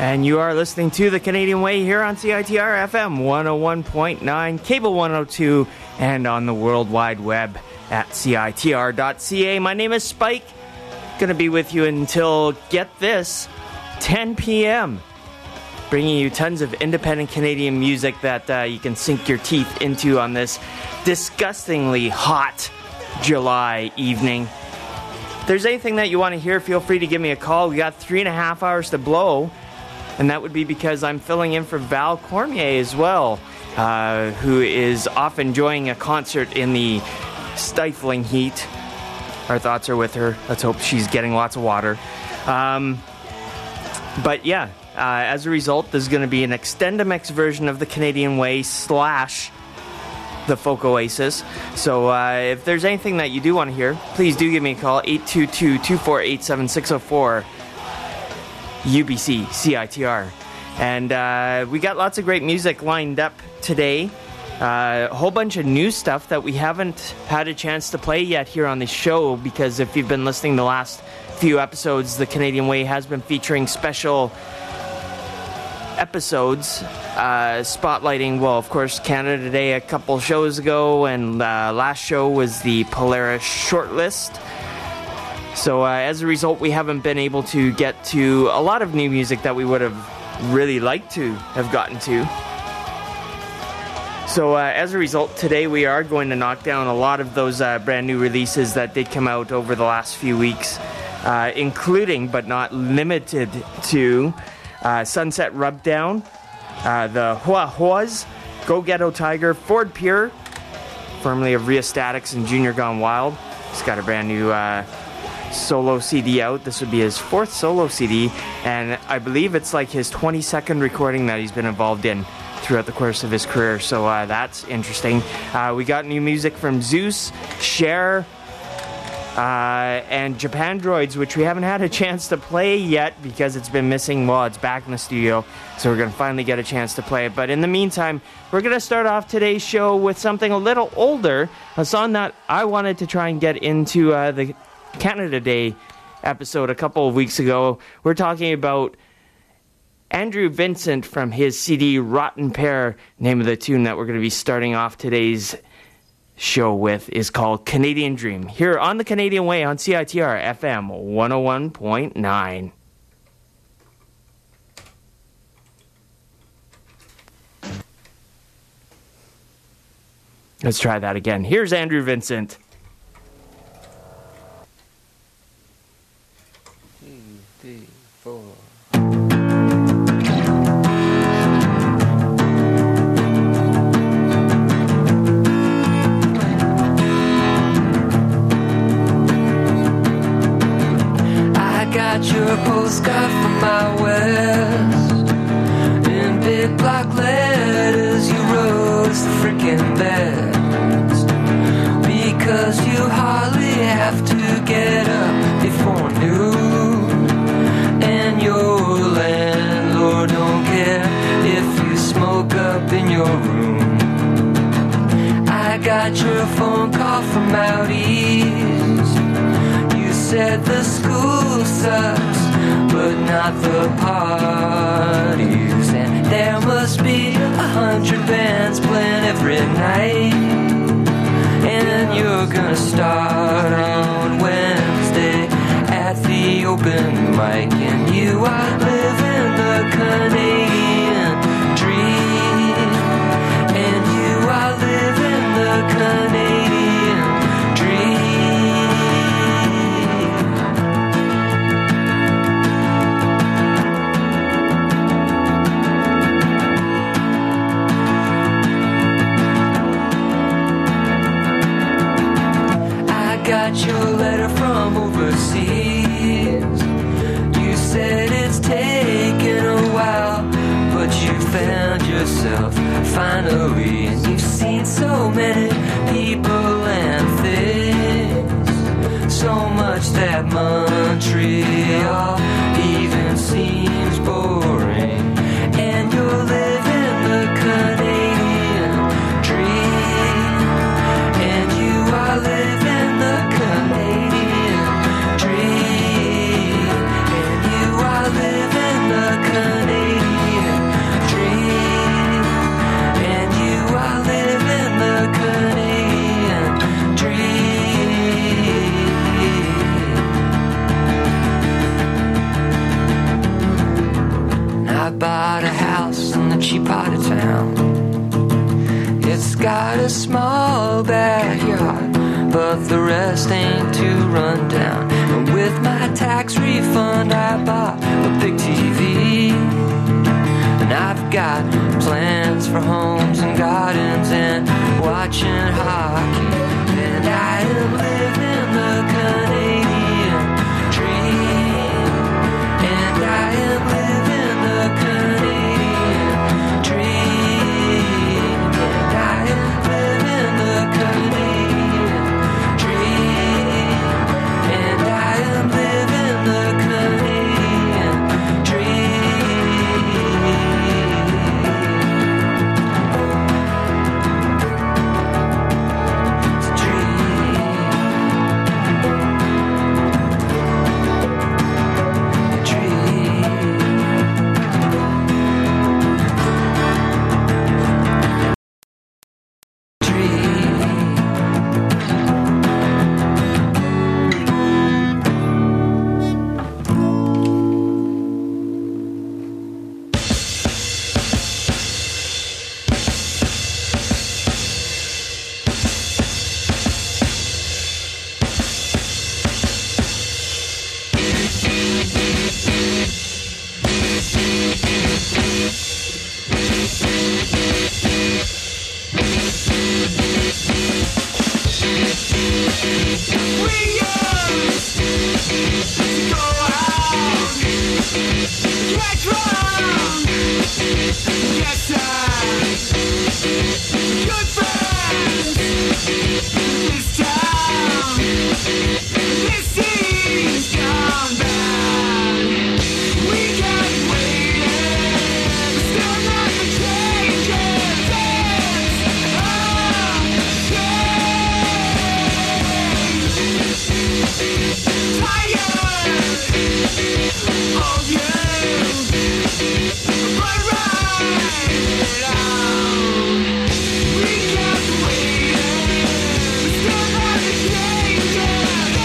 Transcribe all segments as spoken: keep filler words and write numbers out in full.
And you are listening to The Canadian Way here on C I T R F M one oh one point nine, Cable one oh two, and on the World Wide Web at C I T R dot C A. My name is Spike. Going to be with you until, get this, ten p.m. Bringing you tons of independent Canadian music that uh, you can sink your teeth into on this disgustingly hot July evening. If there's anything that you want to hear, feel free to give me a call. We got three and a half hours to blow. And that would be because I'm filling in for Val Cormier as well, uh, who is off enjoying a concert in the stifling heat. Our thoughts are with her. Let's hope she's getting lots of water. Um, but yeah, uh, as a result, there's going to be an Extendamix version of the Canadian Way slash the Folk Oasis. So uh, if there's anything that you do want to hear, please do give me a call, eight two two, two four eight, seven six zero four. U B C, C I T R. And uh, we got lots of great music lined up today. Uh, a whole bunch of new stuff that we haven't had a chance to play yet here on the show, because if you've been listening the last few episodes, The Canadian Way has been featuring special episodes, uh, spotlighting, well, of course, Canada Day a couple shows ago, and uh, last show was the Polaris Shortlist. So uh, as a result, we haven't been able to get to a lot of new music that we would have really liked to have gotten to. So uh, as a result, today we are going to knock down a lot of those uh, brand new releases that did come out over the last few weeks, uh, including but not limited to uh, Sunset Rubdown, uh, the Hua Huas, Go Ghetto Tiger, Ford Pure, formerly of Rheostatics and Junior Gone Wild. He's got a brand new Uh, solo C D out. This would be his fourth solo C D, and I believe it's like his twenty-second recording that he's been involved in throughout the course of his career, so uh, that's interesting. Uh, we got new music from Zeus, Cher, uh, and Japan Droids, which we haven't had a chance to play yet because it's been missing. Well, it's back in the studio, so we're going to finally get a chance to play it. But in the meantime, we're going to start off today's show with something a little older, a song that I wanted to try and get into uh, the Canada Day episode a couple of weeks ago. We're talking about Andrew Vincent from his C D Rotten Pear. Name of the tune that we're going to be starting off today's show with is called Canadian Dream, here on the Canadian Way on C I T R F M one oh one point nine. Let's try that again. Here's Andrew Vincent. Your postcard from my west, in big block letters you wrote the freaking best, because you hardly have to get up before noon, and your landlord don't care if you smoke up in your room. I got your phone call from out east. You said the school sucks, but not the parties, and there must be a hundred bands playing every night, and you're gonna start on Wednesday at the open mic, and you are living the Canadian dream, and you are living the Canadian dream. Got your letter from overseas. You said it's taken a while, but you found yourself finally, and you've seen so many people and things, so much that Montreal even seems boring, and you're living the Canadian dream, and you are living the Canadian dream, and you are living the Canadian bought a house in the cheap part of town. It's got a small backyard, but the rest ain't too run down. And with my tax refund I bought a big T V. And I've got plans for homes and gardens and watching hockey. And I am living the Canadian dream. And I am living the Canadian dream. And I am living the Canadian dream. And I am living the Canadian dream. It's a dream. A dream. We kept waiting, still nothing changes.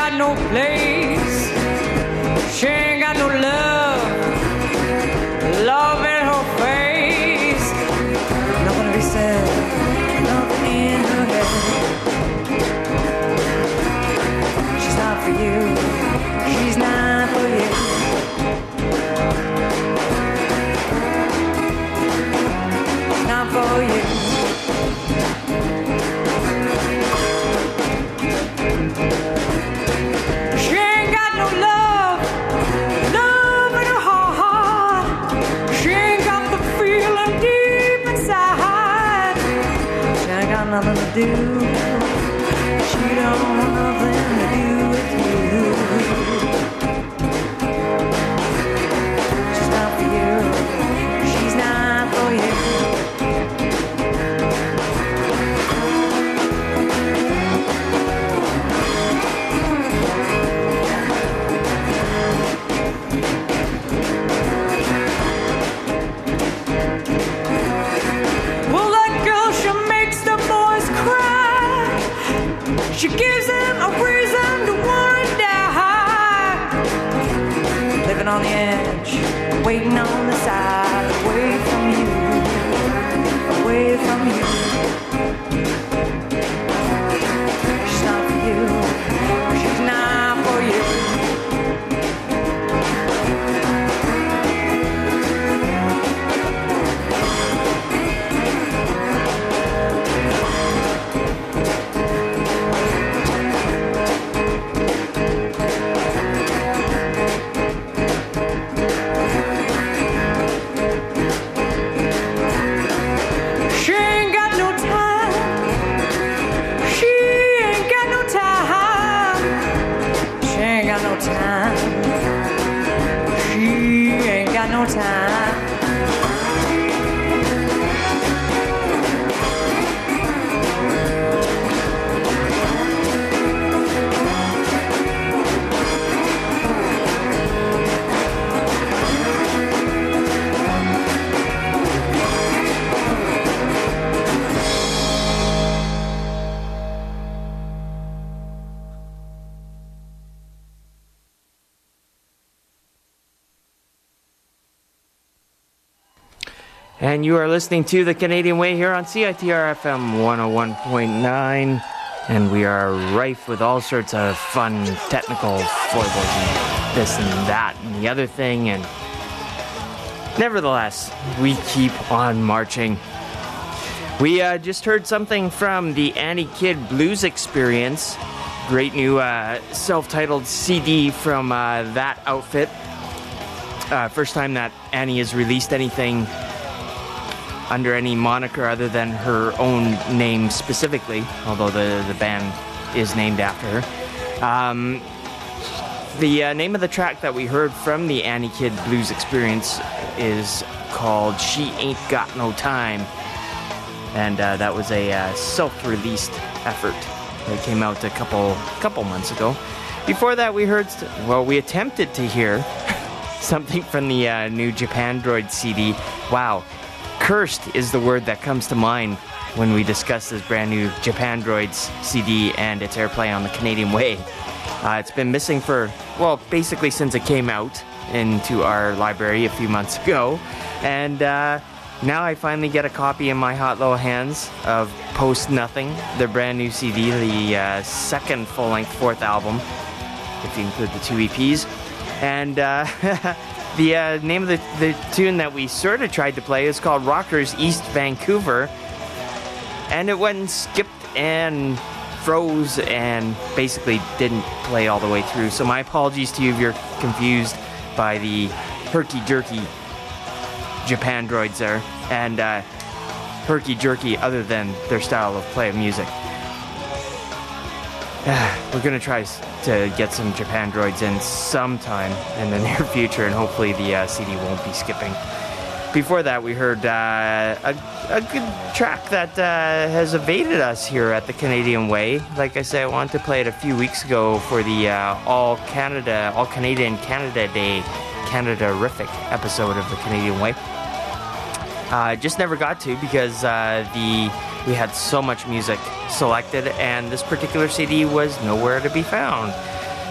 got no place. She ain't got no love. Love in her face. Nothing to be said. Nothing in her head. She's not for you. She's not for you. She's not for you. She ain't got no love, love in her heart. She ain't got the feeling deep inside. She ain't got nothing to do. She don't want nothing to do with you. She's not for you. She's not for you. Well, that girl, she makes the boys cry. She gives them a reason to wanna die. Living on the edge, waiting on the side, away from you, away from you. She's not for you. She's not for you. She ain't got no time. She ain't got no time. She ain't got no time. She ain't got no time. And you are listening to The Canadian Way here on C I T R F M one oh one point nine. And we are rife with all sorts of fun technical foibles and this and that and the other thing. And nevertheless, we keep on marching. We uh, just heard something from the Annie Kidd Blues Experience. Great new uh, self-titled C D from uh, that outfit. Uh, first time that Annie has released anything under any moniker other than her own name specifically, although the, the band is named after her. Um, the uh, name of the track that we heard from the Annie Kidd Blues Experience is called She Ain't Got No Time. And uh, that was a uh, self-released effort that came out a couple couple months ago. Before that, we heard, well, we attempted to hear something from the uh, new Japandroid C D. Wow. Cursed is the word that comes to mind when we discuss this brand new Japandroids C D and its airplay on the Canadian Way. Uh, it's been missing for, well, basically since it came out into our library a few months ago. And uh, now I finally get a copy in my hot little hands of Post Nothing, their brand new C D, the uh, second full-length fourth album, if you include the two E Ps. And uh, the uh, name of the, the tune that we sort of tried to play is called Rockers East Vancouver. And it went and skipped and froze and basically didn't play all the way through. So my apologies to you if you're confused by the herky-jerky Japandroids there. And uh, herky-jerky other than their style of play of music. We're going to try to get some Japandroids in sometime in the near future, and hopefully the uh, C D won't be skipping. Before that, we heard uh, a, a good track that uh, has evaded us here at the Canadian Way. Like I said, I wanted to play it a few weeks ago for the uh, All Canada, All Canadian Canada Day, Canada-rific episode of the Canadian Way. Uh, just never got to because uh, the we had so much music selected, and this particular C D was nowhere to be found.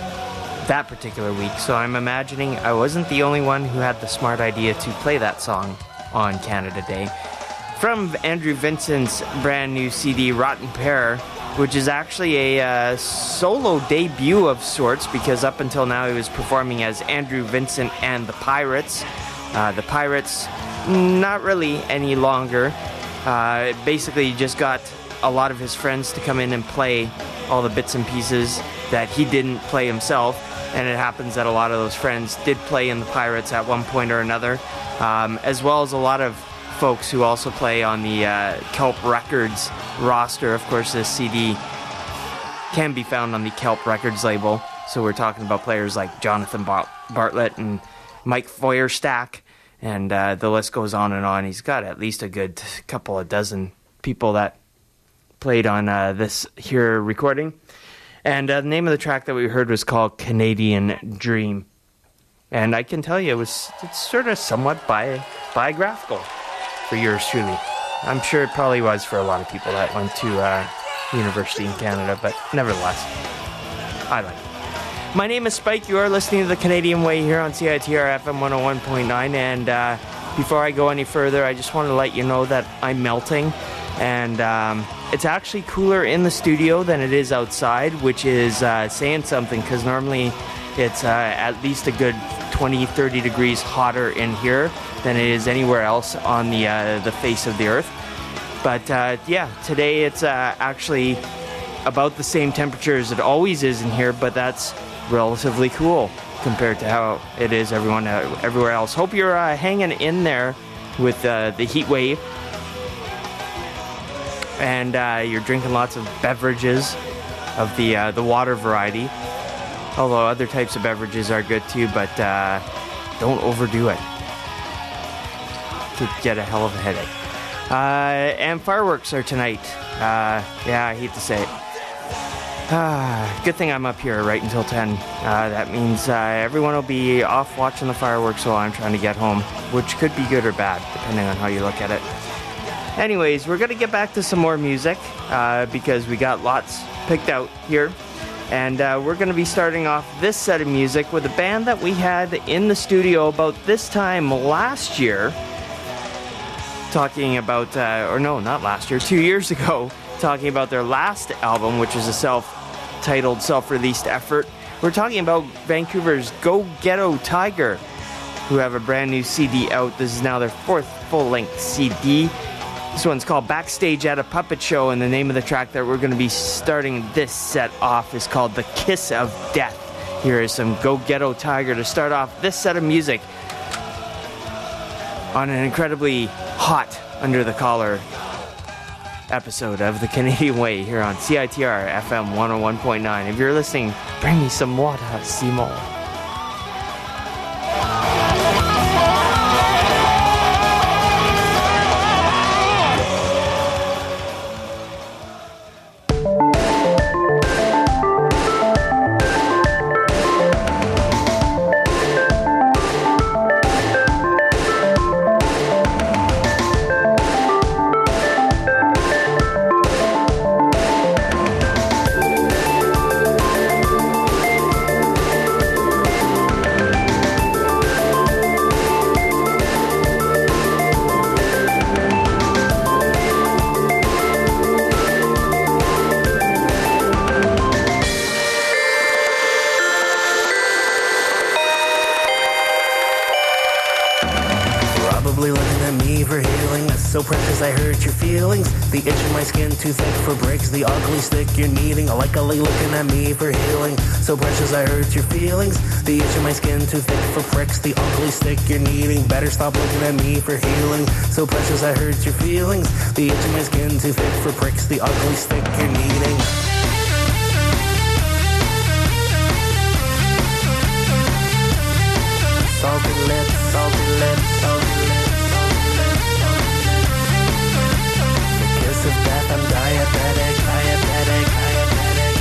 that particular week, so I'm imagining I wasn't the only one who had the smart idea to play that song on Canada Day. From Andrew Vincent's brand new C D, Rotten Pear, which is actually a uh, solo debut of sorts, because up until now he was performing as Andrew Vincent and the Pirates. Uh, the Pirates, not really any longer. Uh, basically, he just got a lot of his friends to come in and play all the bits and pieces that he didn't play himself, and it happens that a lot of those friends did play in the Pirates at one point or another, um, as well as a lot of folks who also play on the uh, Kelp Records roster. Of course, this C D can be found on the Kelp Records label, so we're talking about players like Jonathan Bartlett and Mike Feuerstack, and uh, the list goes on and on. He's got at least a good couple of dozen people that played on uh, this here recording. And uh, the name of the track that we heard was called Canadian Dream. And I can tell you, it was it's sort of somewhat bi- biographical for yours truly. I'm sure it probably was for a lot of people that went to uh, university in Canada, but nevertheless, I like it. My name is Spike. You are listening to The Canadian Way here on C I T R F M one oh one point nine. And uh, before I go any further, I just want to let you know that I'm melting. And um, it's actually cooler in the studio than it is outside, which is uh, saying something, because normally it's uh, at least a good twenty, thirty degrees hotter in here than it is anywhere else on the uh, the face of the earth. But uh, yeah, today it's uh, actually about the same temperature as it always is in here, but that's relatively cool compared to how it is everyone uh, everywhere else. Hope you're uh, hanging in there with uh, the heat wave, and uh, you're drinking lots of beverages of the uh, the water variety. Although other types of beverages are good too, but uh, don't overdo it. Could get a hell of a headache. Uh, and fireworks are tonight. Uh, yeah, I hate to say it. Ah, good thing I'm up here right until ten. Uh, that means uh, everyone will be off watching the fireworks while I'm trying to get home, which could be good or bad, depending on how you look at it. Anyways, we're going to get back to some more music, uh, because we got lots picked out here. And uh, we're going to be starting off this set of music with a band that we had in the studio about this time last year. Talking about, uh, or no, not last year, two years ago. Talking about their last album, which is a self-titled, self-released effort. We're talking about Vancouver's Go Ghetto Tiger, who have a brand new C D out. This is now their fourth full-length C D. This one's called Backstage at a Puppet Show, and the name of the track that we're going to be starting this set off is called The Kiss of Death. Here is some Go Ghetto Tiger to start off this set of music on an incredibly hot, under-the-collar episode of The Canadian Way here on C I T R F M one oh one point nine. If you're listening, bring me some water, Simon. The itch in my skin too thick for bricks. The ugly stick you're needing. Likely looking at me for healing. So precious I hurt your feelings. The itch in my skin too thick for pricks. The ugly stick you're needing. Better stop looking at me for healing. So precious I hurt your feelings. The itch in my skin too thick for pricks. The ugly stick you're needing. Salty lips, salty lips, salty lips. Of death, I'm diabetic, diabetic, diabetic,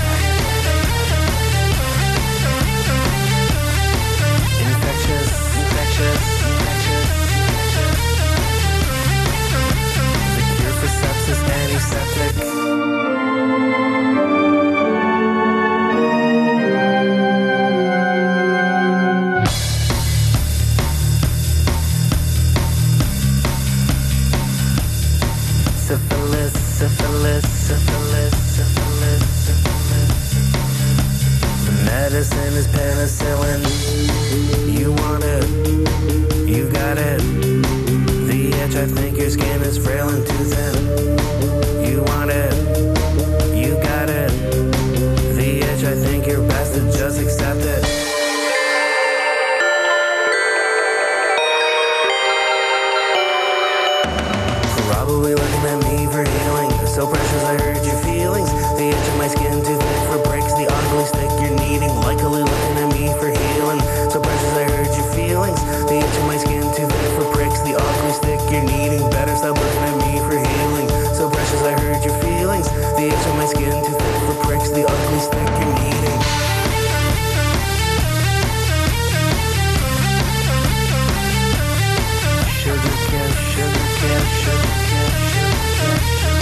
diabetic. Infectious, infectious, infectious, infectious. The cure for sepsis, antiseptic. medicine is penicillin. You want it, you got it. The itch, I think your skin is frail and too thin. You want it, you got it. The itch, I think you're best to just accept it. Probably looking at me for healing. So precious I hurt your feelings. The itch of my skin too thick for bricks. The ugly stick you're needing. Likely looking at me for healing. So precious I hurt your feelings. The itch of my skin too thick for pricks. The ugly stick you're needing. Better stop looking at me for healing. So precious I hurt your feelings. The itch of my skin too thick for pricks. The ugly stick you're needing. Sugar can, sugar can, sugar can, sugar can.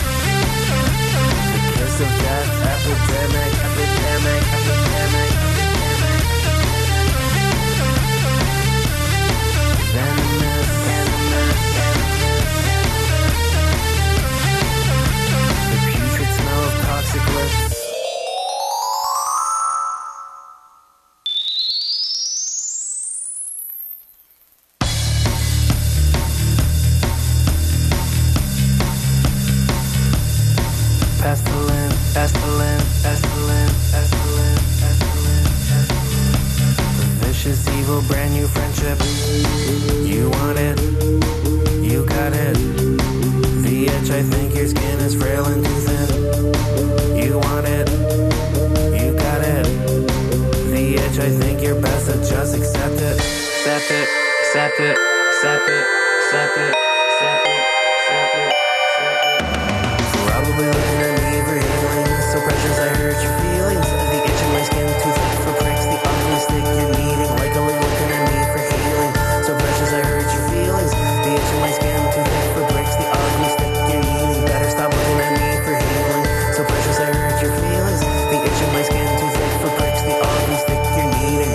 The kiss of death, epidemic, epidemic, epidemic, epidemic. Venomous, venomous, venomous. The putrid smell of toxic lips. Pestilent, pestilent, pestilent, pestilent, pestilent, pestilent. Vicious, evil, brand new friendship. You want it, you got it. The itch, I think your skin is frail and too thin. You want it, you got it. The itch, I think you're best to just accept it. Accept it, accept it, accept it, accept it, accept it, accept it, accept it. Probably looking at me for healing. So precious I hurt your feelings. The itch in my skin too thick for pricks. The ugly stick you're needing. Like a looking at me for healing. So precious I hurt your feelings. The itch in my skin too thick for pricks. The ugly stick you're needing. Better stop looking at me for healing. So precious I hurt your feelings. The itch in my skin too thick for pricks. The ugly stick you're needing.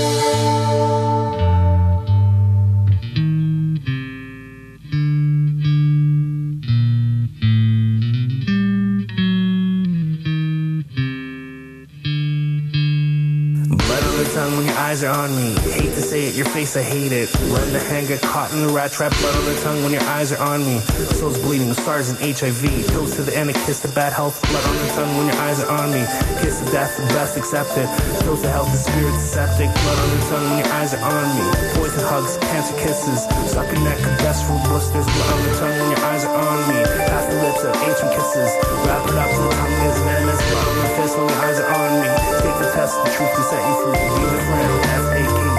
Tongue when your eyes are on me. Hate to say it, your face, I hate it. Learn to hang, get caught in the rat trap. Blood on the tongue when your eyes are on me. Soul's bleeding, SARS and H I V. Toast to the end, a kiss to bad health. Blood on the tongue when your eyes are on me. Kiss to death, the best accepted. Toast to health, the spirit septic. Blood on the tongue when your eyes are on me. Poison hugs, cancer kisses. Suck a neck, best for blisters. Blood on the tongue when your eyes are on me. Half the lips of ancient kisses. Wrap it up till the tongue is venomous. Blood on the fist when your eyes are on me. Take the test, the truth to set you free. Be the friend, F A K E.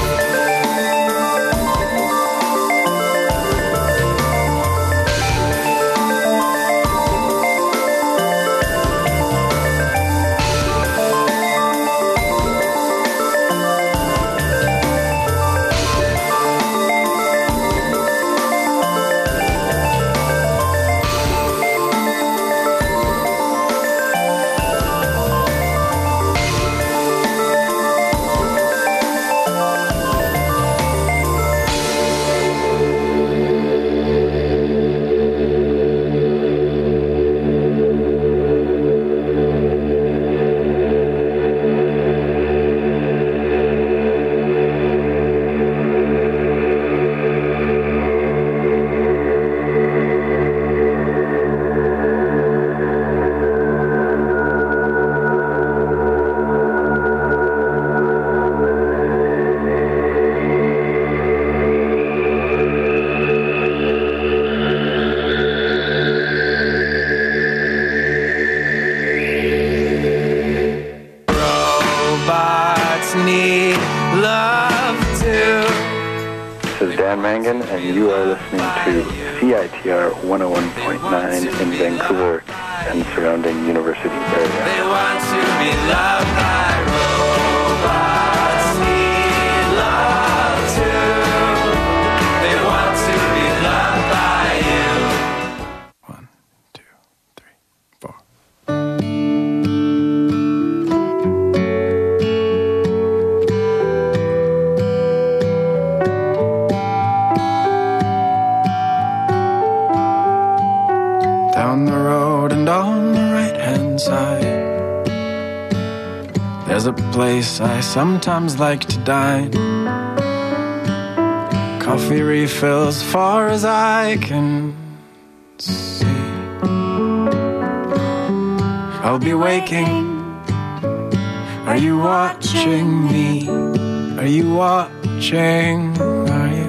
And you are listening to C I T R one oh one point nine in Vancouver and surrounding university area. They want to be loved by robots, need love too. They want to be loved by you. One, two, three, four. Down the road and on the right hand side, place I sometimes like to dine. Coffee refills far as I can see. I'll be waking. Are you watching me? Are you watching? Are you?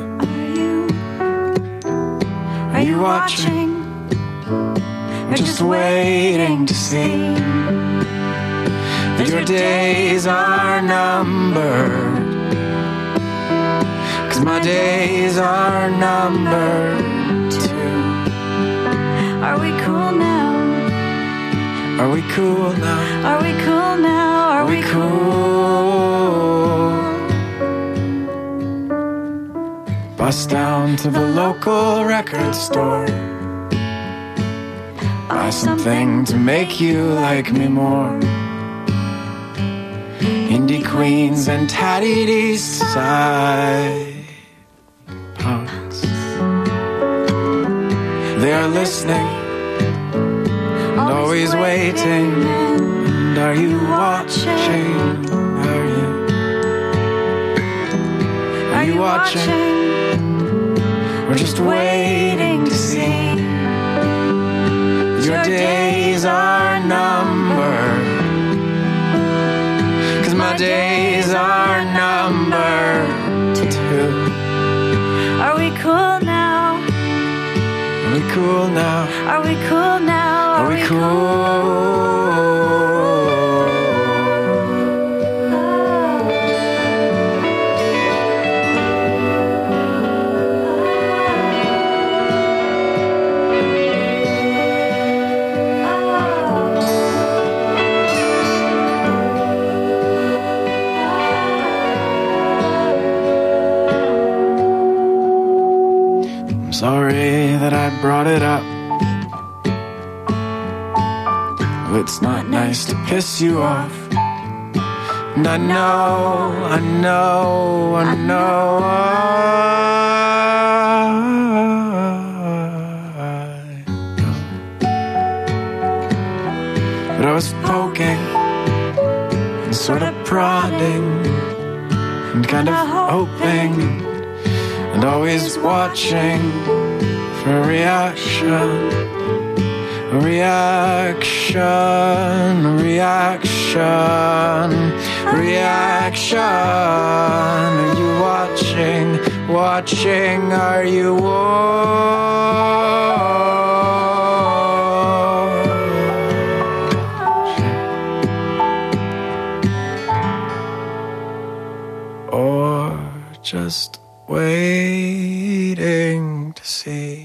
Are you watching? Or just waiting to see that your days are numbered? 'Cause my days are numbered too. Are we cool now? Are we cool now? Are we cool now? Are we cool? Bust down to the local record store. Buy something to make you like me more. Indie queens and tattied east side punks. They are listening and always waiting. And are you watching? Are you? Are you watching? We're just waiting to see. Your days are numbered. 'Cause my days are numbered too. Are we cool now? Are we cool now? Are we cool now? Are we cool? Sorry that I brought it up. It's not nice to piss you off. And I know, I know, I know I know. But I was poking and sort of prodding and kind of hoping and always watching for a reaction, a reaction, a reaction, a reaction. Are you watching, watching, are you watching? Or just waiting to see.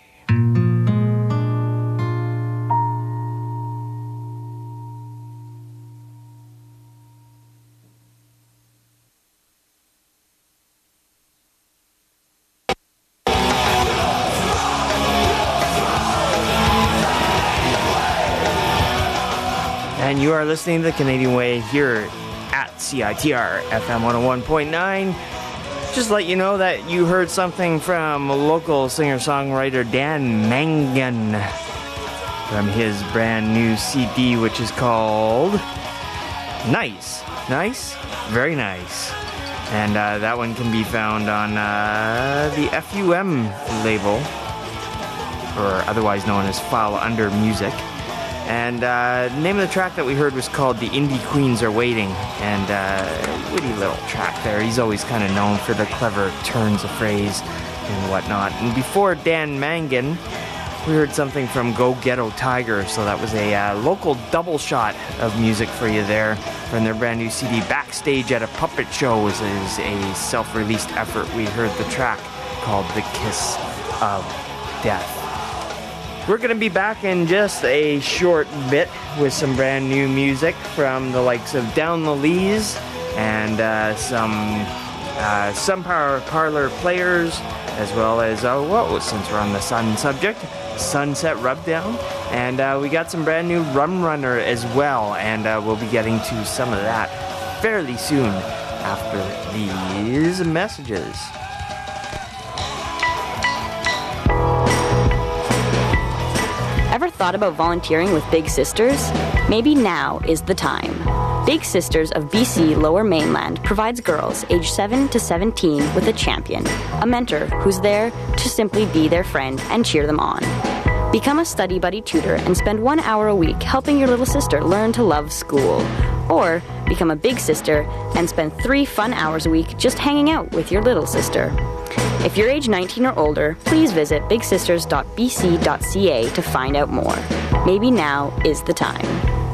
And you are listening to the Canadian Way here at C I T R F M one oh one point nine. Just let you know that you heard something from local singer-songwriter Dan Mangan from his brand new C D, which is called Nice. Nice? Very nice. And uh, that one can be found on uh, the F U M label, or otherwise known as File Under Music. And uh, the name of the track that we heard was called The Indie Queens Are Waiting. And uh, witty little track there. He's always kind of known for the clever turns of phrase and whatnot. And before Dan Mangan, we heard something from Go Ghetto Tiger. So that was a uh, local double shot of music for you there from their brand new C D Backstage at a Puppet Show. Is is a self-released effort. We heard the track called The Kiss of Death. We're going to be back in just a short bit with some brand new music from the likes of Down the Lees and uh, some uh, Sun Power Parlor Players, as well as, uh, well, since we're on the sun subject, Sunset Rubdown. And uh, we got some brand new Rum Runner as well, and uh, we'll be getting to some of that fairly soon after these messages. Ever thought about volunteering with Big Sisters? Maybe now is the time. Big Sisters of B C Lower Mainland provides girls aged seven to seventeen with a champion, a mentor who's there to simply be their friend and cheer them on. Become a study buddy tutor and spend one hour a week helping your little sister learn to love school. Or become a big sister and spend three fun hours a week just hanging out with your little sister. If you're age nineteen or older, please visit big sisters dot b c dot c a to find out more. Maybe now is the time.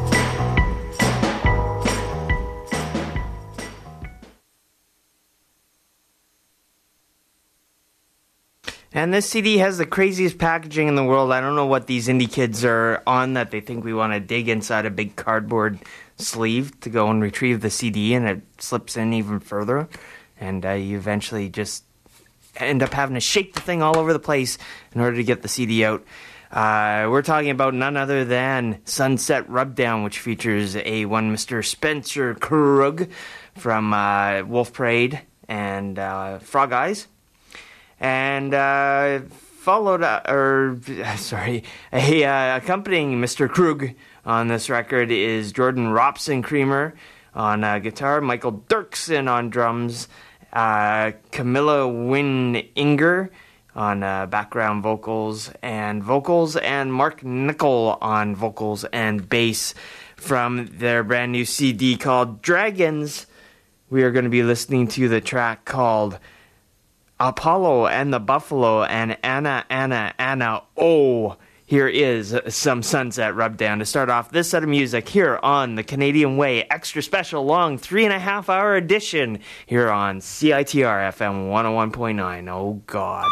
And this C D has the craziest packaging in the world. I don't know what these indie kids are on that they think we want to dig inside a big cardboard sleeve to go and retrieve the C D, and it slips in even further. And uh, you eventually just end up having to shake the thing all over the place in order to get the C D out. Uh, we're talking about none other than Sunset Rubdown, which features a one Mister Spencer Krug from uh, Wolf Parade and uh, Frog Eyes. And uh, followed, uh, or sorry, a, uh, accompanying Mister Krug on this record is Jordan Robson-Creamer on uh, guitar, Michael Dirksen on drums, uh, Camilla Wynn-Inger on uh, background vocals and vocals, and Mark Nickel on vocals and bass from their brand new C D called Dragons. We are going to be listening to the track called Apollo and the Buffalo and Anna, Anna, Anna, oh, here is some Sunset Rubdown to start off this set of music here on the Canadian Way, extra special long three and a half hour edition here on C I T R F M one oh one point nine. Oh, God.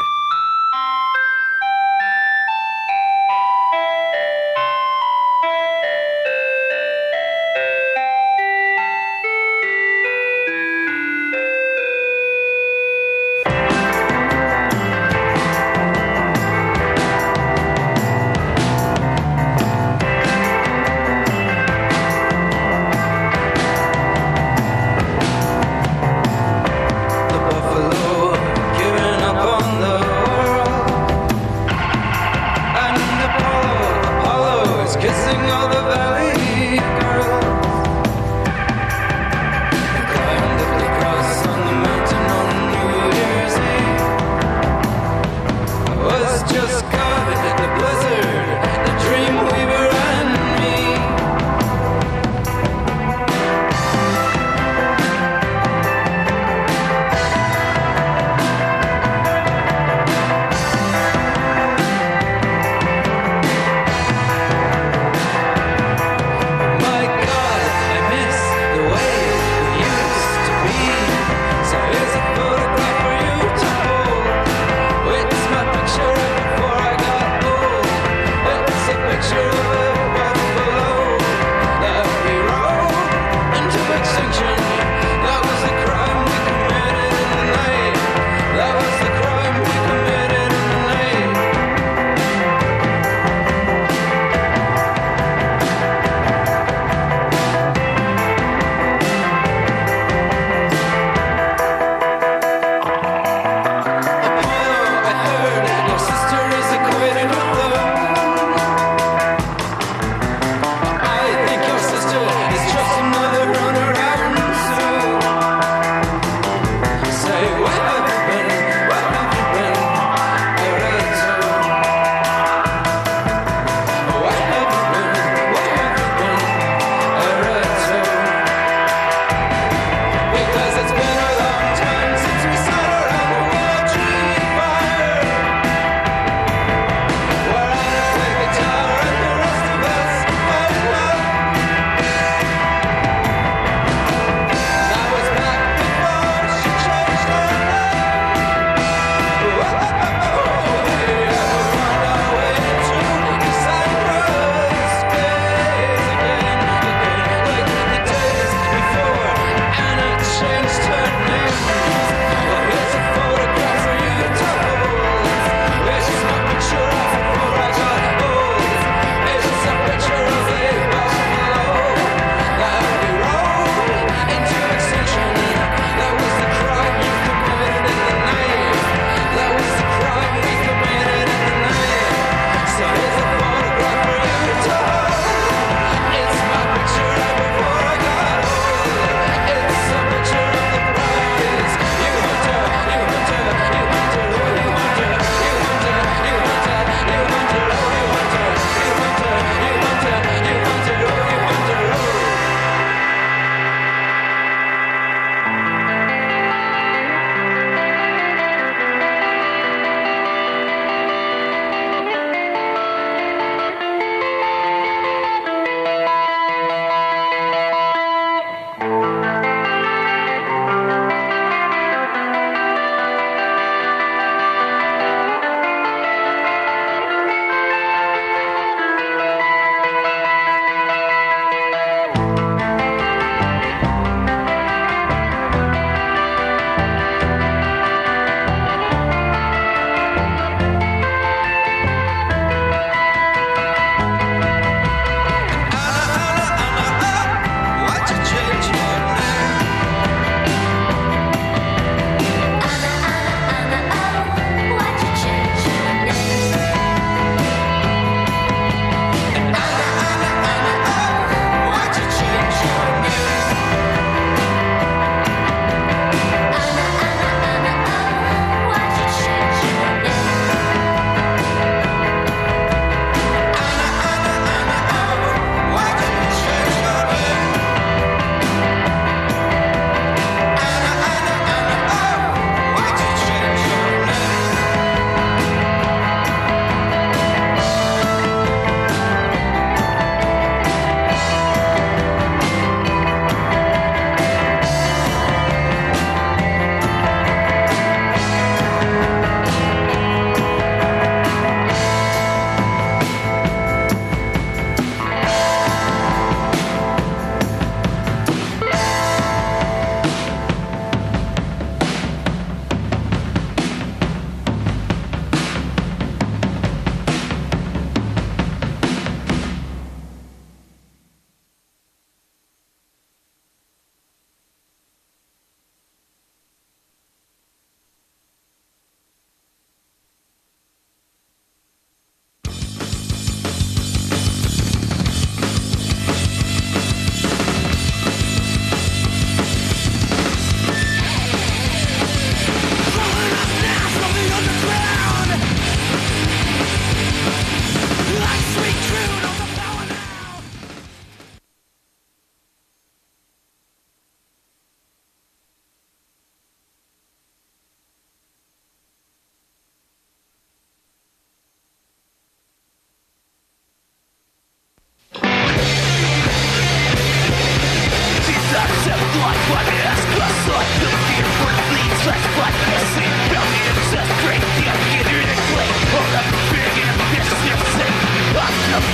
Buffalo, giving up on the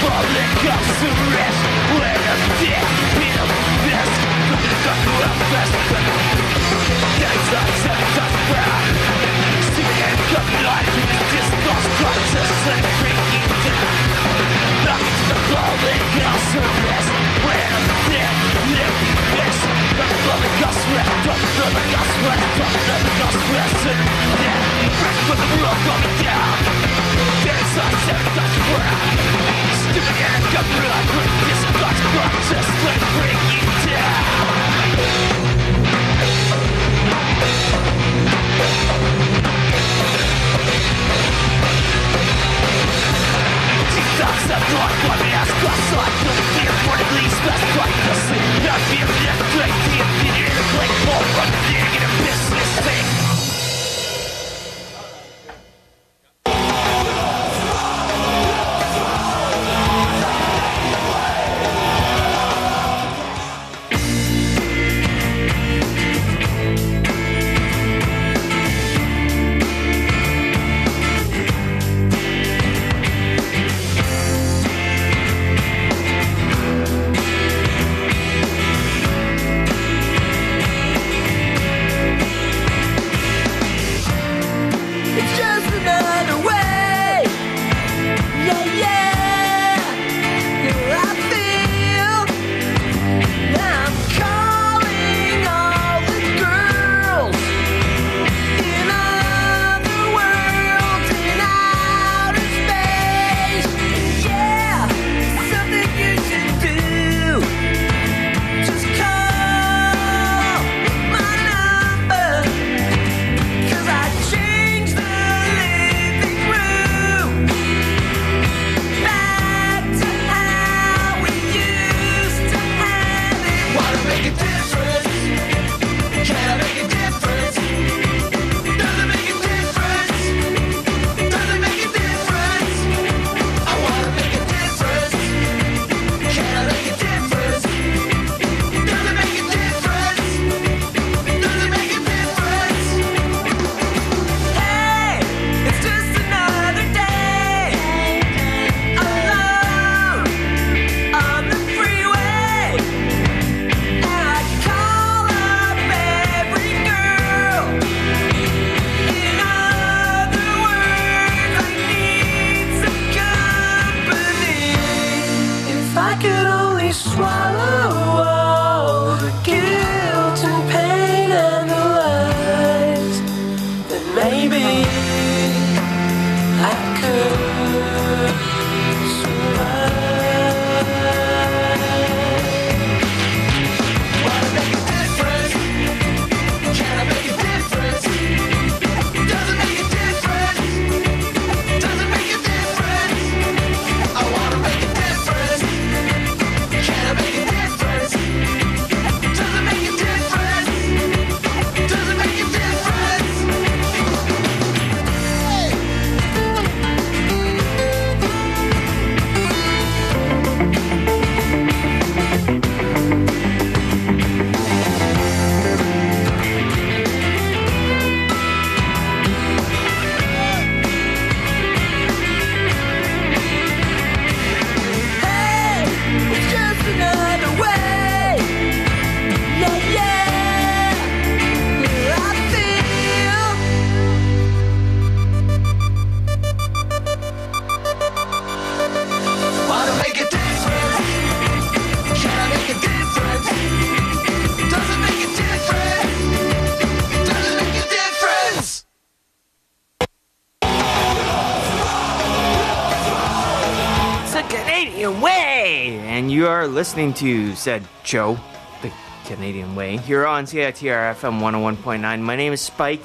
Listening to said Joe, the Canadian Way, here on C I T R F M one oh one point nine. My name is Spike,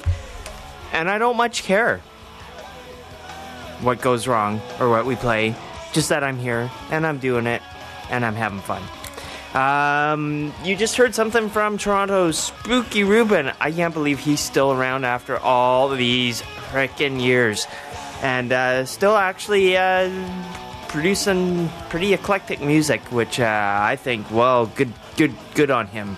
and I don't much care what goes wrong or what we play, just that I'm here, and I'm doing it, and I'm having fun. Um, you just heard something from Toronto's Spooky Ruben. I can't believe he's still around after all these frickin' years, and uh, still actually... Uh, producing pretty eclectic music, which uh, I think, well, good, good, good on him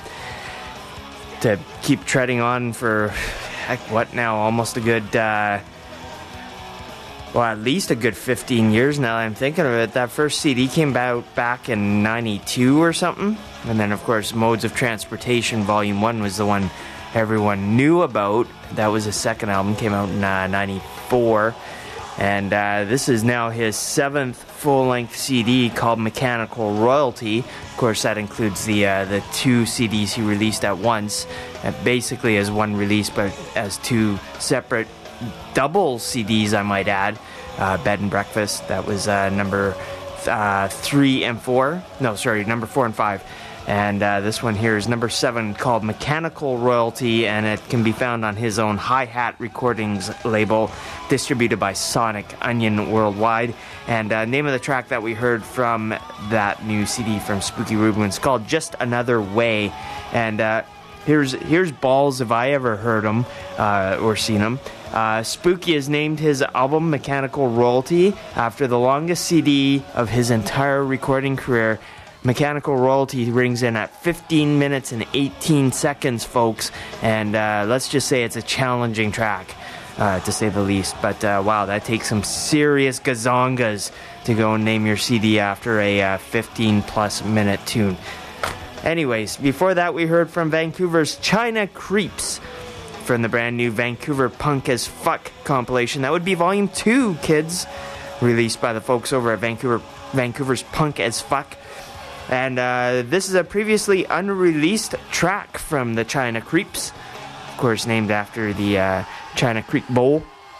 to keep treading on for, heck, what now? Almost a good uh, well, at least a good fifteen years now that I'm thinking of it. That first C D came out back in ninety-two or something. And then, of course, Modes of Transportation Volume one was the one everyone knew about. That was his second album, came out in uh, ninety-four. And uh, this is now his seventh full-length C D called Mechanical Royalty. Of course, that includes the uh, the two C Ds he released at once, uh, basically as one release, but as two separate double C Ds, I might add. Uh, Bed and Breakfast, that was uh, number uh, three and four. No, sorry, number four and five. And uh, this one here is number seven, called Mechanical Royalty, and it can be found on his own Hi-Hat Recordings label, distributed by Sonic Onion worldwide. And uh, name of the track that we heard from that new C D from Spooky Rubin is called Just Another Way. And uh, here's here's balls if I ever heard him uh, or seen him. Uh, Spooky has named his album Mechanical Royalty after the longest C D of his entire recording career. Mechanical Royalty rings in at fifteen minutes and eighteen seconds, folks. And uh, let's just say it's a challenging track, uh, to say the least. But uh, wow, that takes some serious gazongas to go and name your C D after a uh, fifteen plus minute tune. Anyways, before that we heard from Vancouver's China Creeps from the brand new Vancouver Punk as Fuck compilation. That would be Volume two, kids, released by the folks over at Vancouver Vancouver's Punk as Fuck. And uh, this is a previously unreleased track from the China Creeps, of course named after the uh, China Creek Bowl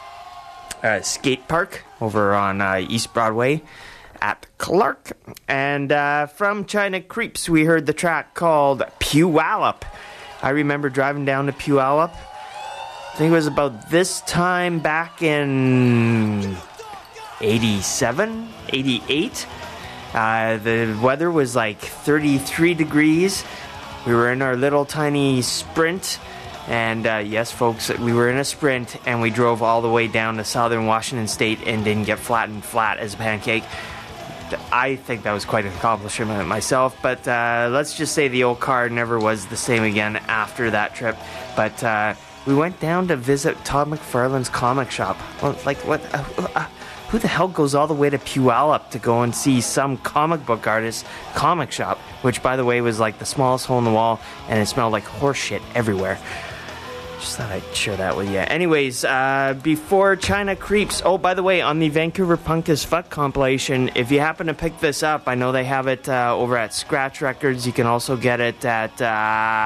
uh, skate park over on uh, East Broadway at Clark. And uh, from China Creeps we heard the track called Puyallup. I remember driving down to Puyallup. I think it was about this time back in eighty-seven, eighty-eight. Uh, the weather was like thirty-three degrees. We were in our little tiny Sprint. And uh, yes, folks, we were in a Sprint and we drove all the way down to southern Washington State and didn't get flattened flat as a pancake. I think that was quite an accomplishment myself. But uh, let's just say the old car never was the same again after that trip. But uh, we went down to visit Todd McFarlane's comic shop. Well, like, what? Uh, uh, Who the hell goes all the way to Puyallup to go and see some comic book artist's comic shop? Which, by the way, was like the smallest hole in the wall, and it smelled like horse shit everywhere. Just thought I'd share that with you. Anyways, uh, before China Creeps... Oh, by the way, on the Vancouver Punk as Fuck compilation, if you happen to pick this up, I know they have it uh, over at Scratch Records. You can also get it at... Uh,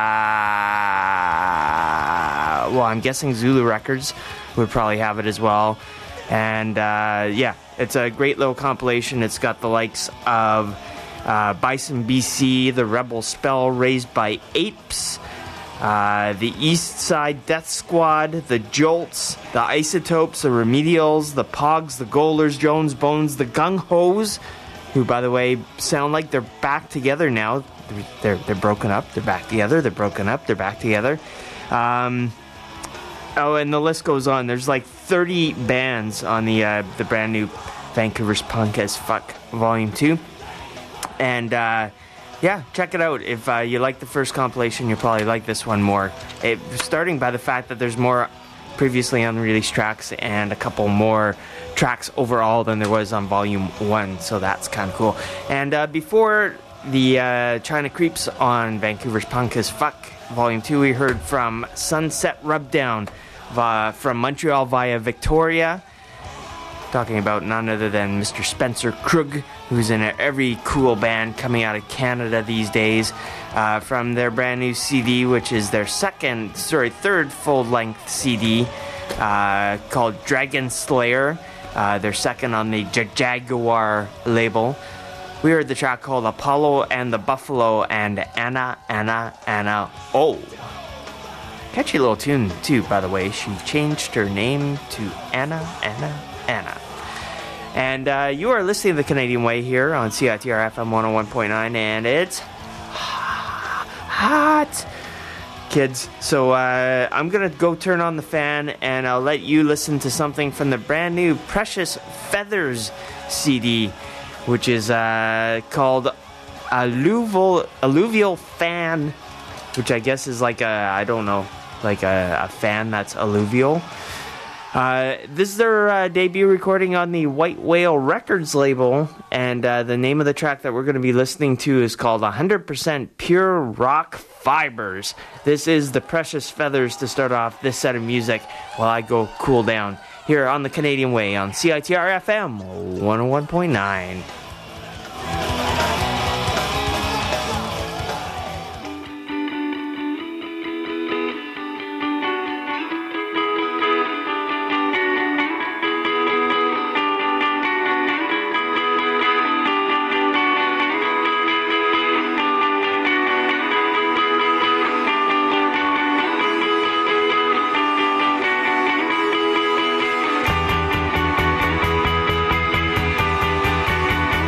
well, I'm guessing Zulu Records would probably have it as well. And, uh, yeah, it's a great little compilation. It's got the likes of uh, Bison B C, The Rebel Spell Raised by Apes, uh, the East Side Death Squad, the Jolts, the Isotopes, the Remedials, the Pogs, the Goalers, Jones Bones, the Gung Hos, who, by the way, sound like they're back together now. They're, they're, they're broken up, they're back together, they're broken up, they're back together. Um... Oh, and the list goes on. There's like thirty bands on the uh, the brand new Vancouver's Punk as Fuck Volume two. And, uh, yeah, check it out. If uh, you like the first compilation, you'll probably like this one more. It, starting by the fact that there's more previously unreleased tracks and a couple more tracks overall than there was on Volume one. So that's kind of cool. And uh, before the uh, China Creeps on Vancouver's Punk as Fuck Volume two, we heard from Sunset Rubdown uh, from Montreal via Victoria, talking about none other than Mister Spencer Krug, who's in every cool band coming out of Canada these days, uh, from their brand new C D, which is their second, sorry, third full-length C D, uh, called Dragon Slayer, uh, their second on the J- Jaguar label. We heard the track called Apollo and the Buffalo and Anna, Anna, Anna, Oh. Catchy little tune, too, by the way. She changed her name to Anna, Anna, Anna. And uh, you are listening to The Canadian Way here on C I T R F M one oh one point nine, and it's hot, kids. So uh, I'm going to go turn on the fan, and I'll let you listen to something from the brand new Precious Feathers C D, which is uh, called Alluvial, Alluvial Fan, which I guess is like a, I don't know, like a, a fan that's alluvial. Uh, this is their uh, debut recording on the White Whale Records label, and uh, the name of the track that we're going to be listening to is called one hundred percent Pure Rock Fibers. This is the Precious Feathers to start off this set of music while I go cool down here on the Canadian Way on C I T R F M one oh one point nine. Thank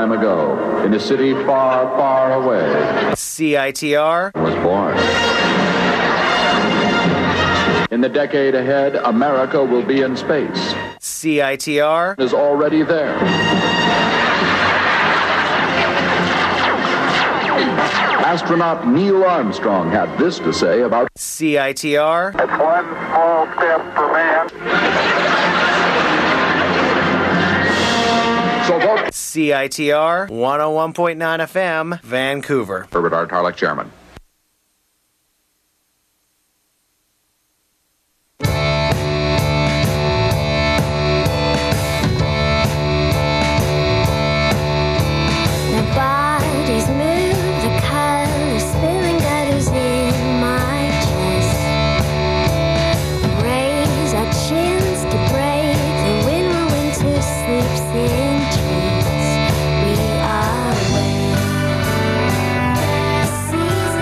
time ago, in a city far, far away, C I T R was born. In the decade ahead, America will be in space. C I T R is already there. Astronaut Neil Armstrong had this to say about C I T R. It's one small step for man. So vote C I T R one oh one point nine F M, Vancouver. Herbert R. Tarlek, Chairman. Season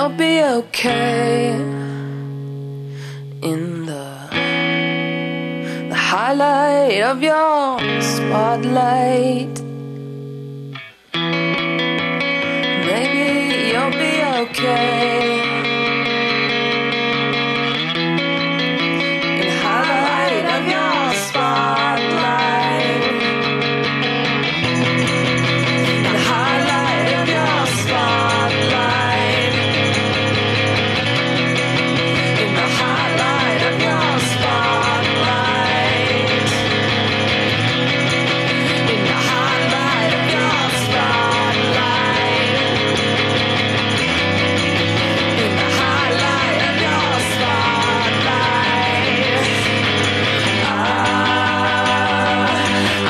you'll be okay. In the, the highlight of your spotlight, maybe you'll be okay. In the highlight of your spotlight, in the highlight of your spotlight, in the highlight of your spotlight, in the highlight of your spotlight, in the highlight of your spotlight. Ah, ah,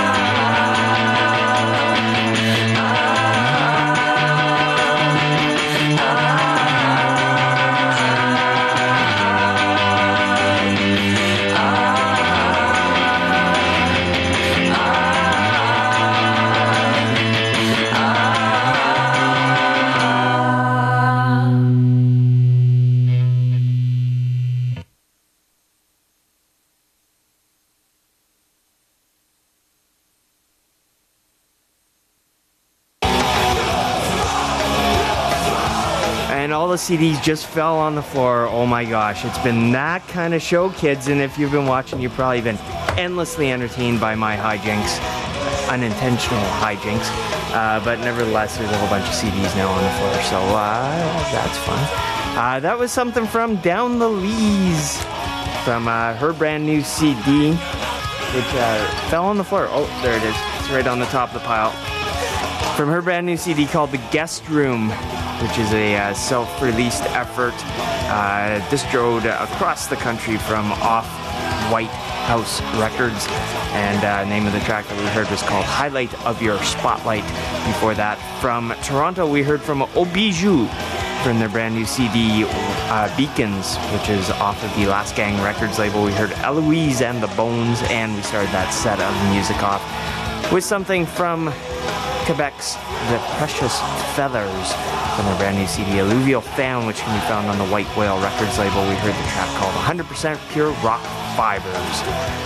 And all the C Ds just fell on the floor. Oh my gosh, it's been that kind of show, kids. And if you've been watching, you've probably been endlessly entertained by my hijinks, unintentional hijinks. Uh, but nevertheless, there's a whole bunch of C Ds now on the floor, so uh, that's fun. Uh, that was something from Down the Lees, from uh, her brand new C D, which uh, fell on the floor. Oh, there it is. It's right on the top of the pile. From her brand new C D called The Guest Room, which is a uh, self-released effort uh, distroed across the country from Off White House Records. And uh, name of the track that we heard was called Highlight of Your Spotlight. Before that, from Toronto, we heard from Obiju from their brand new C D uh, Beacons, which is off of the Last Gang Records label. We heard Eloise and the Bones, and we started that set of music off with something from Quebec's The Precious Feathers from their brand new C D Alluvial Fan, which can be found on the White Whale Records label. We heard the track called one hundred percent Pure Rock Fibers.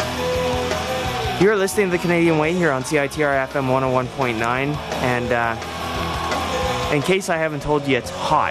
You're listening to The Canadian Way here on C I T R F M one oh one point nine, and uh, in case I haven't told you, it's hot.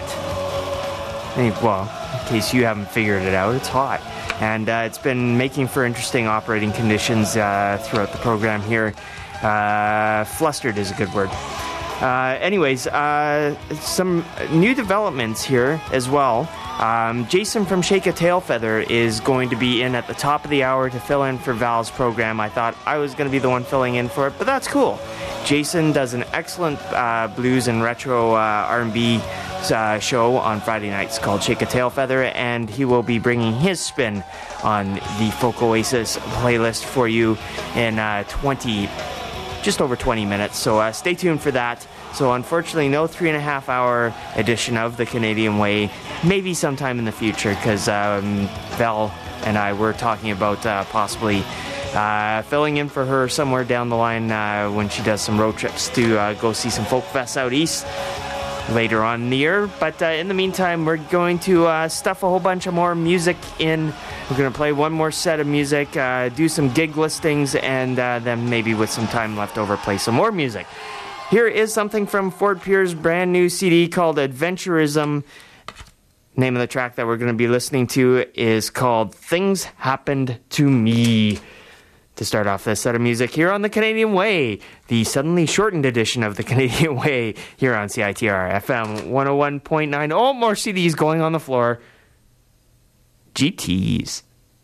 Well, in case you haven't figured it out, it's hot. And uh, it's been making for interesting operating conditions uh, throughout the program here. Uh, flustered is a good word. Uh, anyways, uh, some new developments here as well. Um, Jason from Shake a Tail Feather is going to be in at the top of the hour to fill in for Val's program. I thought I was going to be the one filling in for it, but that's cool. Jason does an excellent uh, blues and retro uh, R and B uh, show on Friday nights called Shake a Tail Feather, and he will be bringing his spin on the Folk Oasis playlist for you in uh, twenty just over twenty minutes, so uh, stay tuned for that. So unfortunately, no three and a half hour edition of The Canadian Way, maybe sometime in the future, because um, Val and I were talking about uh, possibly uh, filling in for her somewhere down the line uh, when she does some road trips to uh, go see some folk fests out east later on in the year. But uh, in the meantime, we're going to uh, stuff a whole bunch of more music in. We're going to play one more set of music, uh, do some gig listings, and uh, then maybe with some time left over, play some more music. Here is something from Fort Pierre's brand new C D called Adventurism. Name of the track that we're going to be listening to is called Things Happened to Me. To start off this set of music here on The Canadian Way, the suddenly shortened edition of The Canadian Way here on C I T R F M one oh one point nine. Oh, more C Ds going on the floor. G Ts.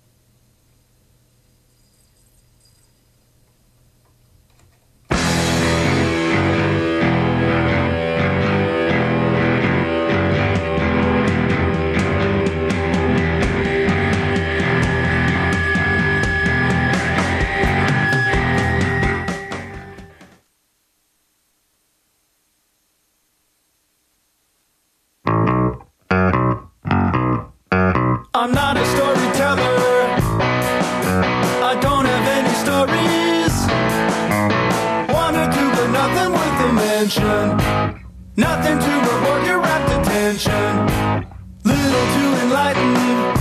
I'm not a storyteller. I don't have any stories. One or two, but nothing worth a mention. Nothing to reward your rapt attention. little too enlightened.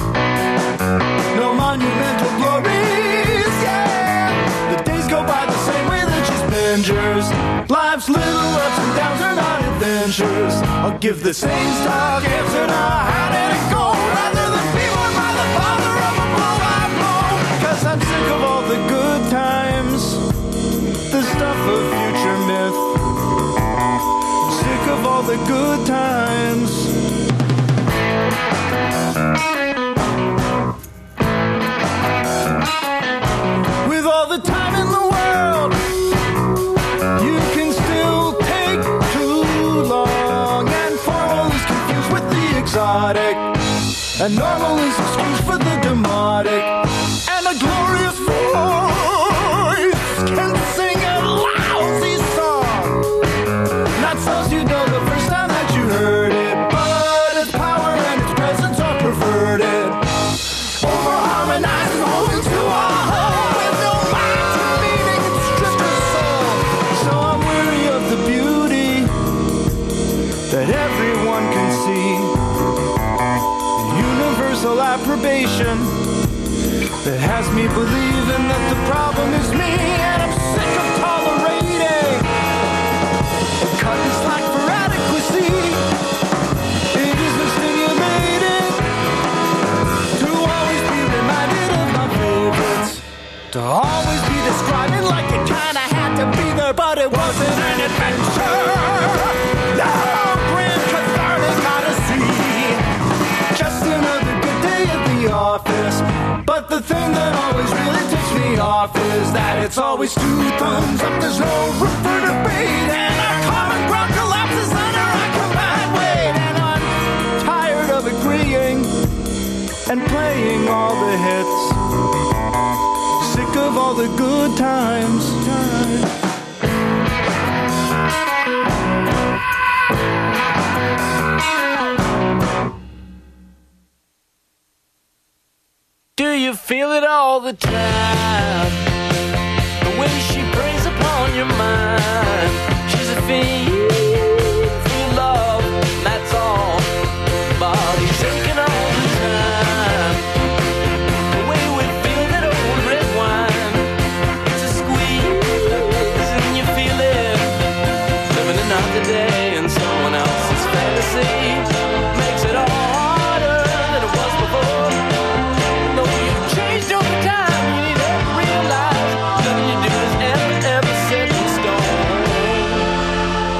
No monumental glories, yeah. The days go by the same way that she's bingers. Life's little ups and downs are not adventures. I'll give the same stock answer to how did it go, rather than be one by the father of a blow I blow. Cause I'm sick of all the good times, the stuff of future myth. Sick of all the good times. With all the time in the world, you can still take too long. And formal is confused with the exotic, and normal is excuse for the demotic. And a glorious voice can sing a lousy song. Not songs you know the first time that you heard it, but its power and its presence are perverted. Over harmonized and holding to a whole with no mind to meaning, it's just a soul. So I'm weary of the beauty that everyone can see, the universal approbation that has me believing that the problem is me. And I'm sick of tolerating cutting slack for adequacy. It isn't stimulating to always be reminded of my favorites, to always be describing like it kinda had to be there, but it wasn't an adventure. No grand cathartic odyssey, just another good day at the office. But the thing that always really ticks me off is that it's always two thumbs up, there's no room for debate, and our common ground collapses under our combined weight. And I'm tired of agreeing and playing all the hits, sick of all the good times. Do you feel it all the time? The way she preys upon your mind. She's a fiend for love, that's all. Body shaking all the time. The way we feel that old red wine. It's a squeeze and you feel it. Living another day in someone else's fantasy makes it all harder than it was before. Changed over time, you need to realize nothing you do is ever, ever set in stone.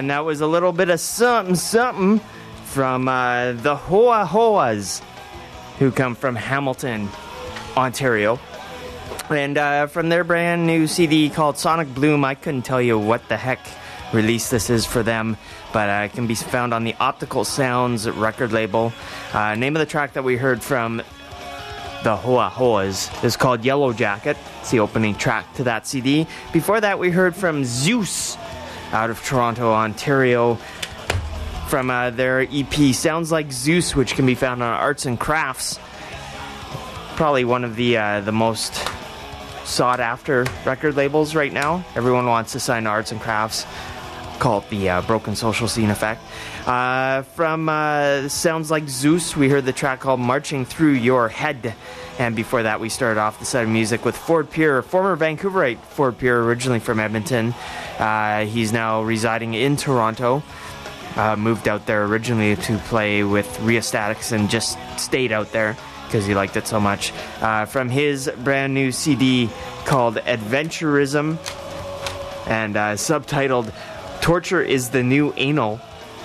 and that was a little bit of something, something from uh, the Hoa Hoas, who come from Hamilton, Ontario. And uh, from their brand new C D called Sonic Bloom, I couldn't tell you what the heck release this is for them, but uh, it can be found on the Optical Sounds record label. Uh, name of the track that we heard from the Hoa Hoas is called Yellow Jacket. It's the opening track to that C D. Before that, we heard from Zeus out of Toronto, Ontario, from uh, their E P Sounds Like Zeus, which can be found on Arts and Crafts. Probably one of the uh, the most sought after record labels right now. Everyone wants to sign to Arts and Crafts. Call it the uh, Broken Social Scene Effect. Uh, from uh, Sounds Like Zeus, we heard the track called Marching Through Your Head. And before that, we started off the set of music with Ford Pierre, former Vancouverite Ford Pierre, originally from Edmonton. Uh, he's now residing in Toronto. Uh, moved out there originally to play with Rheostatics and just stayed out there because he liked it so much. Uh, from his brand new C D called Adventurism and uh, subtitled Torture is the New Anal.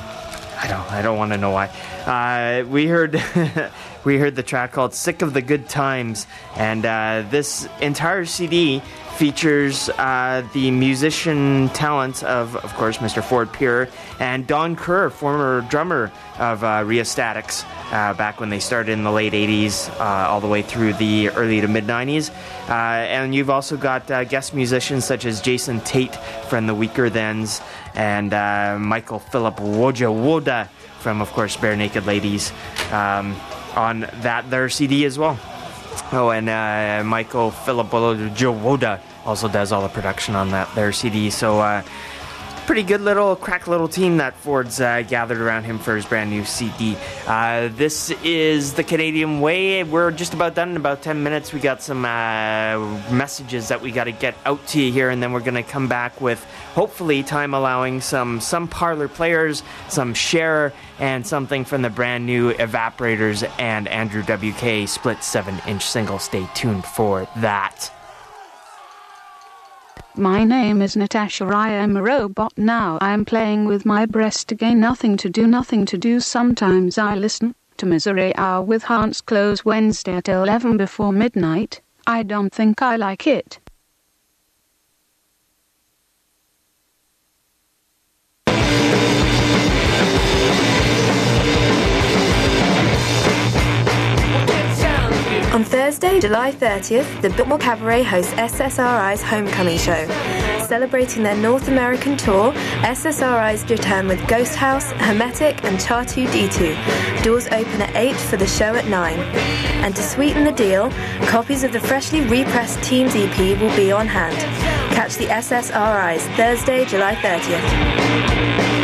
I don't I don't want to know why. Uh, we heard we heard the track called Sick of the Good Times, and uh, this entire C D features uh, the musician talent of, of course, Mister Ford Pierre and Don Kerr, former drummer of uh, Rheostatics, uh, back when they started in the late eighties, uh, all the way through the early to mid nineties. Uh, and you've also got uh, guest musicians such as Jason Tate from the Weaker Thens and uh, Michael Philip Wojawoda from, of course, Bare Naked Ladies um, on that their C D as well. Oh, and uh, Michael Philip Wojawoda also does all the production on that their C D. So uh, pretty good little crack little team that Ford's uh, gathered around him for his brand new C D. Uh, this is the Canadian Way. We're just about done in about ten minutes. We got some uh, messages that we got to get out to you here, and then we're going to come back with, hopefully, time allowing, some some Parlor Players, some Cher, and something from the brand new Evaporators and Andrew W K split seven inch single. Stay tuned for that. My name is Natasha. I am a robot now. I am playing with my breast again. Nothing to do, nothing to do. Sometimes I listen to Misery Hour with Hans Close Wednesday at eleven before midnight. I don't think I like it. On Thursday, July thirtieth, the Biltmore Cabaret hosts S S R I's Homecoming Show. Celebrating their North American tour, S S R I's return with Ghost House, Hermetic, and Char two D two. Doors open at eight for the show at nine. And to sweeten the deal, copies of the freshly repressed Teams E P will be on hand. Catch the S S R I's Thursday, July thirtieth.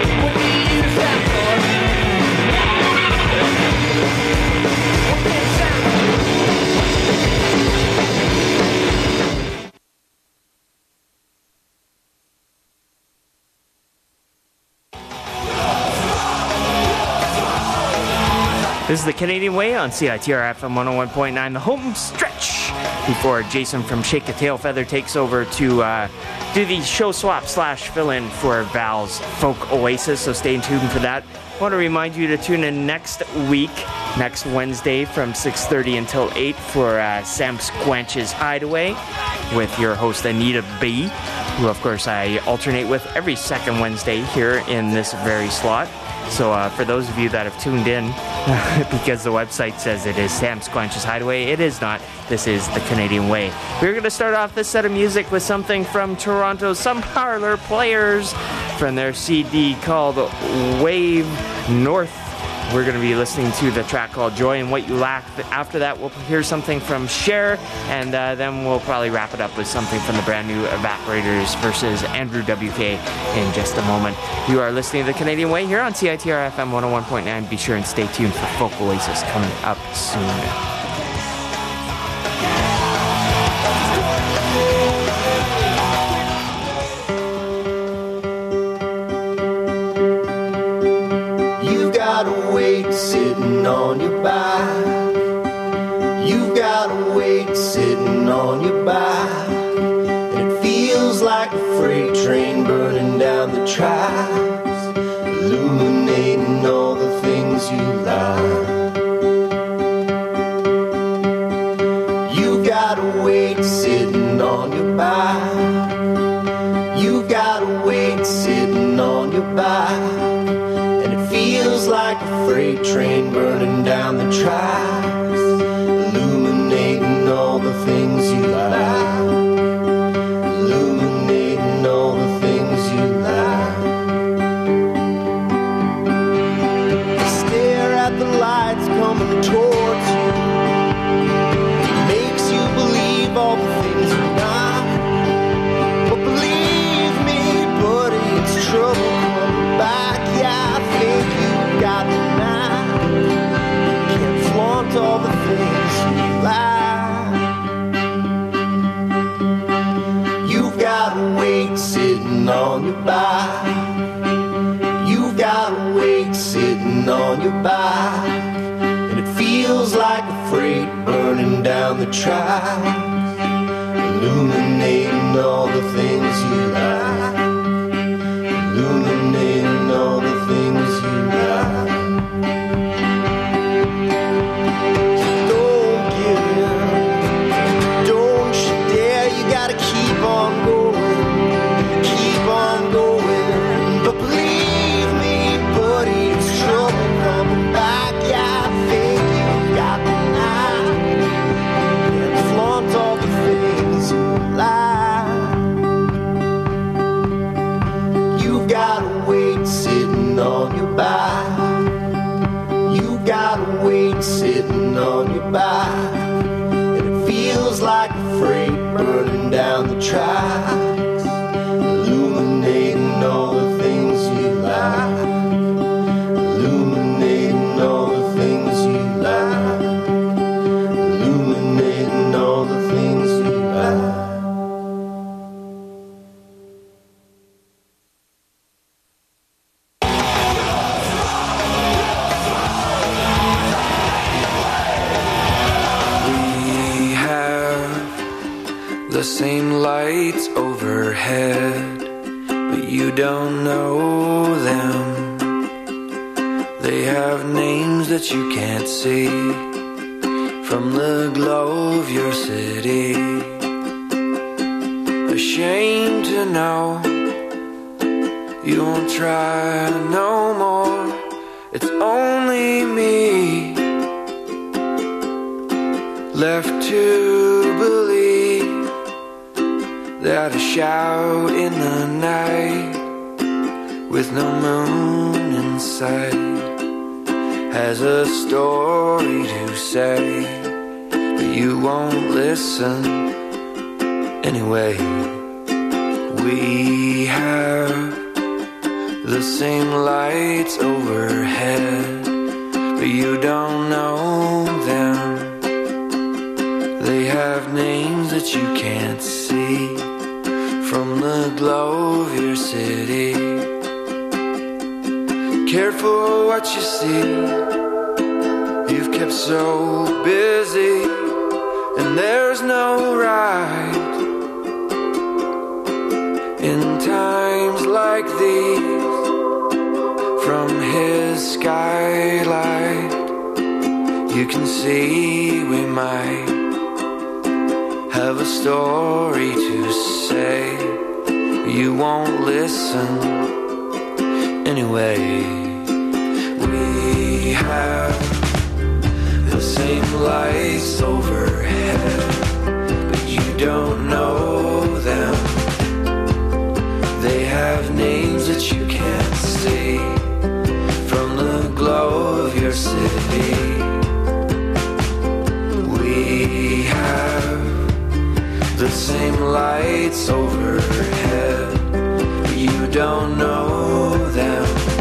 This is the Canadian Way on C I T R F M one oh one point nine, the home stretch, before Jason from Shake a Tail Feather takes over to uh, do the show swap slash fill in for Val's Folk Oasis, so stay tuned for that. I want to remind you to tune in next week, next Wednesday from six thirty until eight for uh, Sam Squanch's Hideaway with your host Anita B, who of course I alternate with every second Wednesday here in this very slot. So uh, for those of you that have tuned in, because the website says it is Sam Squanch's Hideaway, it is not. This is the Canadian Way. We're going to start off this set of music with something from Toronto, some Parlor Players, from their C D called Wave North. We're going to be listening to the track called Joy and What You Lack. After that, we'll hear something from Cher, and uh, then we'll probably wrap it up with something from the brand new Evaporators versus Andrew W K in just a moment. You are listening to the Canadian Way here on C I T R F M one oh one point nine. Be sure and stay tuned for Folk Oasis coming up soon. Sitting on your back, you've got a weight sitting on your back, and it feels like a freight train burning down the tracks. illuminating all the things you like. You gotta wait sitting on your back. You gotta wait sitting on your back. And it feels like a freight train burning down the tracks, illuminating all the things you like. Illuminating all the things you like. Stare at the lights coming towards you. Makes you believe all the things you're not. But believe me, buddy, it's trouble coming back. Yeah, I think you got me now. Can't flaunt all the things you like. You've gotta wait sitting on your back. You've gotta wait sitting on your back. And it feels like a freight burning down the tracks, illuminating all the things you like. Illuminating all the things you like. Don't give in. Don't you dare. You gotta keep on going. Keep on going. But believe me, buddy, it's trouble coming back. Yeah, I think you got me now. And flaunt all the things you like. You've gotta wait sitting on your back. You gotta wait sitting on your back. And it feels like a freight burning down the tracks, illuminating all the things you like. Illuminating all the things you like. Illuminating all the things you like. We have the same lights overhead, but you don't know them. They have names that you can't see from the glow of your city. Ashamed to know you won't try no more. It's only me left to believe that a shout in the night with no moon in sight has a story to say, but you won't listen anyway. We have the same lights overhead, but you don't know them. They have names that you can't see from the glow of your city. Careful what you see. You've kept so busy, and there's no right. In times like these, from his skylight, you can see we might have a story to say. You won't listen anyway. We have the same lights overhead, but you don't know them. They have names that you can't see from the glow of your city. We have the same lights overhead, but you don't know them.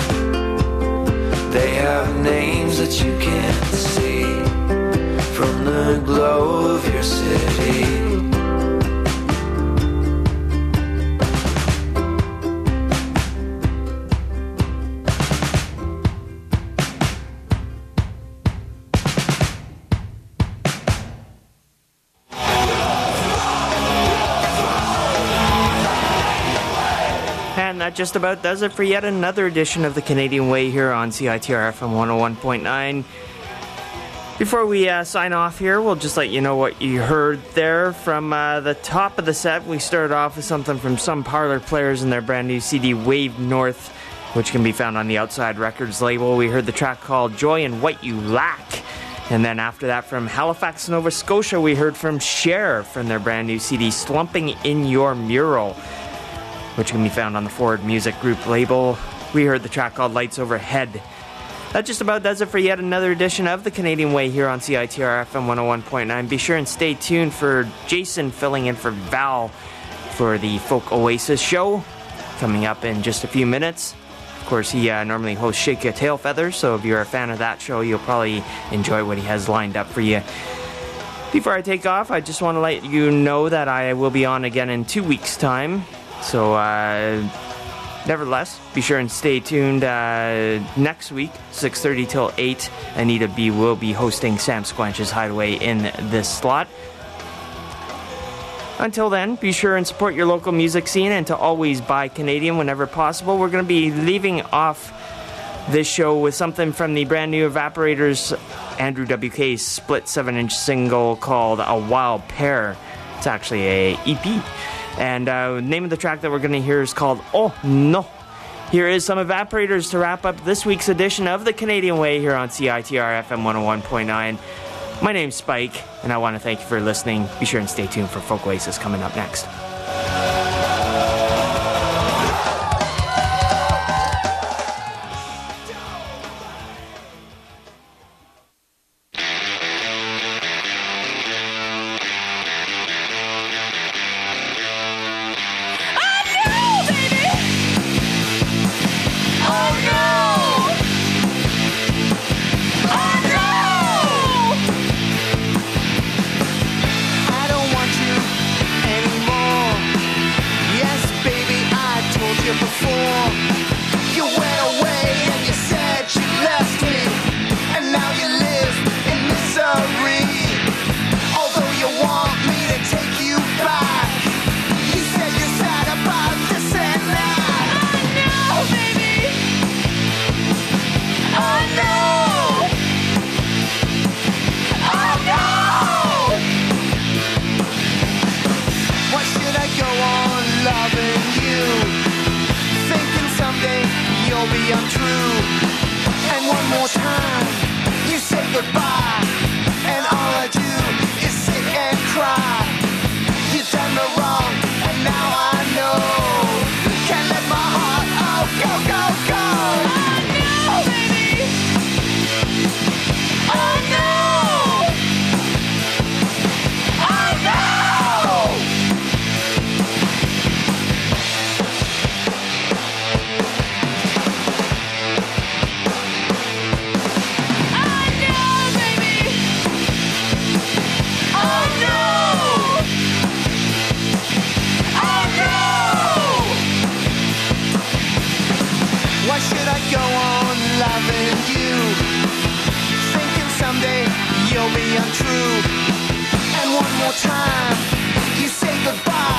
They have names that you can't see from the glow of your city. and that just about does it for yet another edition of the Canadian Way here on C I T R F M one oh one point nine. Before we uh, sign off here, we'll just let you know what you heard there from uh, the top of the set. We started off with something from Some Parlor Players and their brand new C D Wave North, which can be found on the Outside Records label. We heard the track called Joy and What You Lack. And then after that, from Halifax, Nova Scotia, we heard from Cher from their brand new C D Slumping in Your Mural, which can be found on the Forward Music Group label. We heard the track called Lights Overhead. That just about does it for yet another edition of the Canadian Way here on C I T R F M one oh one point nine. Be sure and stay tuned for Jason filling in for Val for the Folk Oasis show coming up in just a few minutes. Of course, he uh, normally hosts Shake Your Tail Feathers, so if you're a fan of that show, you'll probably enjoy what he has lined up for you. Before I take off, I just want to let you know that I will be on again in two weeks' time. So, uh, nevertheless, be sure and stay tuned uh, next week, six thirty till eight. Anita B will be hosting Sam Squanch's Hideaway in this slot. Until then, be sure and support your local music scene and to always buy Canadian whenever possible. We're going to be leaving off this show with something from the brand new Evaporators Andrew W K's split seven inch single called A Wild Pear. It's actually a E P. And uh, the name of the track that we're going to hear is called Oh No. Here is some Evaporators to wrap up this week's edition of the Canadian Way here on C I T R F M one oh one point nine. My name's Spike, and I want to thank you for listening. Be sure and stay tuned for Folk Oasis coming up next. You'll be untrue, and one more time you say goodbye.